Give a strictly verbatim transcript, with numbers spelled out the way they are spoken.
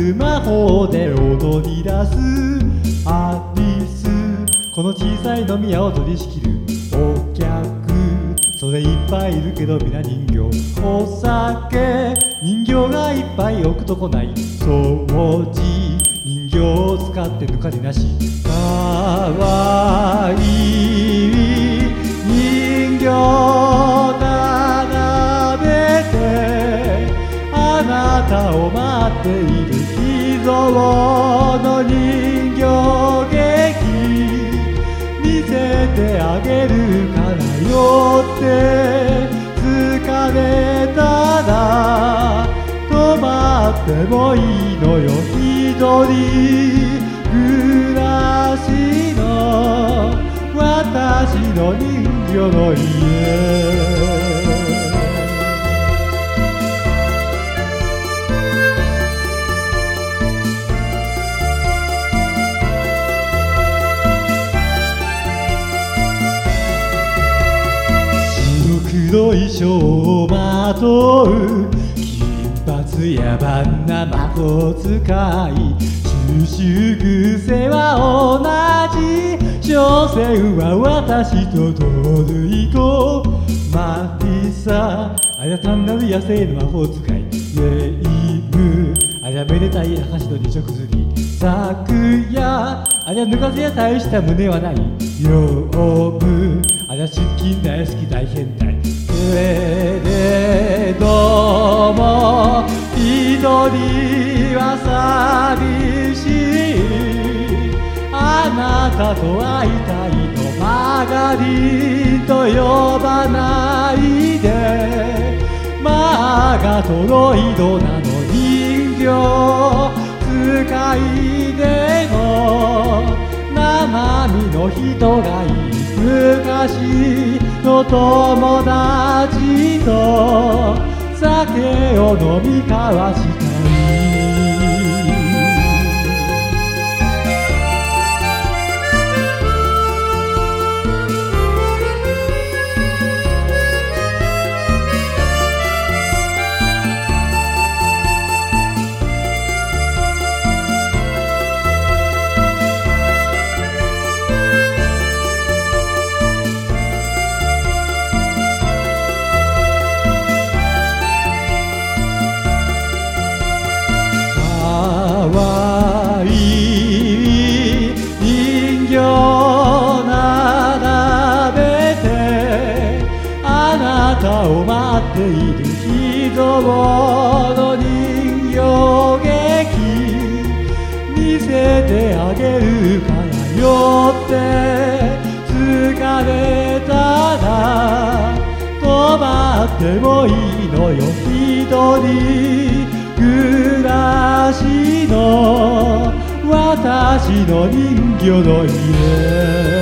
る魔法で踊り出すアリス、この小さい飲み屋を取り仕切るお客、それいっぱいいるけど皆人形、お酒人形がいっぱい置くとこない、掃除人形を使って抜かりなし、かわいい人形並べてあなたを待っている、秘蔵の人形劇見せてあげるからよって、疲れたら止まってもいいのよ、一人暮らしの私の人魚の家。白い衣装をまとう金髪野蛮な魔法使い、収集癖は同じ、所詮は私と同類とマリサ、ありゃ単なる野生の魔法使い、レイム、ありゃめでたい証の二色釣り、昨夜、ありゃ脱がせや大した胸はない、ヨーブ、ありゃ出勤大好き大変態、けれども一人は寂しい、あなたと会いたいのマガリンと呼ばないで、マガトロイドなの人形使いでも生身の人がいい、昔の友達と酒を飲み交わしたい。かわいい人形並べてあなたを待っている、秘蔵の人形劇見せてあげるからよって、疲れたら止まってもいいのよ、一人暮らしの私の人魚の家。